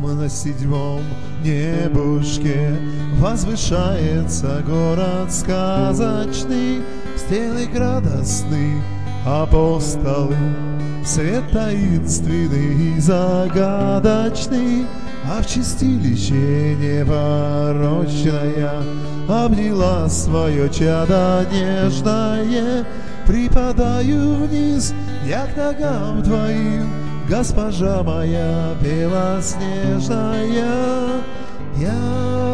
на седьмом небушке возвышается город сказочный, стены радостные, апостолы, свет таинственный и загадочный, а в чистилище непорочная обняла свое чадо нежное. Припадаю вниз я к ногам твоим, госпожа моя белоснежная. Я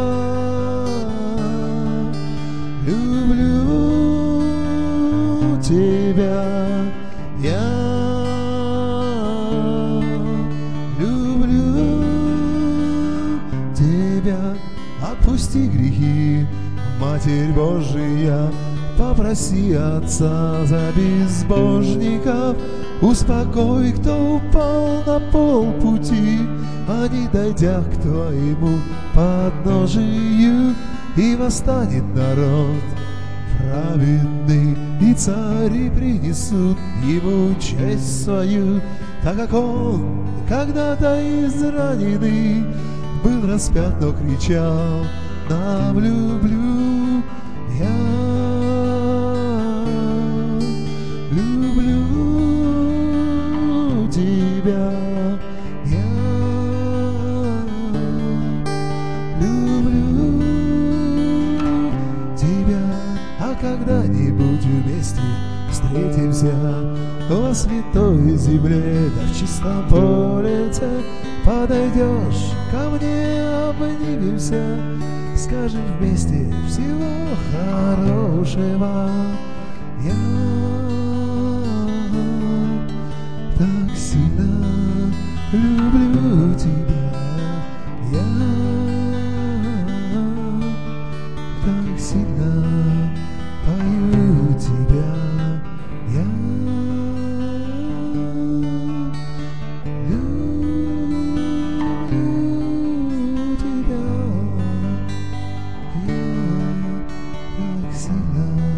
люблю тебя, я люблю тебя. Отпусти грехи, Матерь Божия, попроси Отца за безбожников. Успокой, кто упал на полпути, а не дойдя к твоему подножию. И восстанет народ праведный, и цари принесут ему честь свою, так как он когда-то израненный был распят, но кричал: нам люблю я. Тебя, я люблю тебя, а когда-нибудь вместе встретимся во святой земле, да в чистом поле подойдешь ко мне, обнимемся, скажем вместе всего хорошего. Я так сильно люблю тебя, я так сильно пою тебя, я люблю тебя, я так сильно.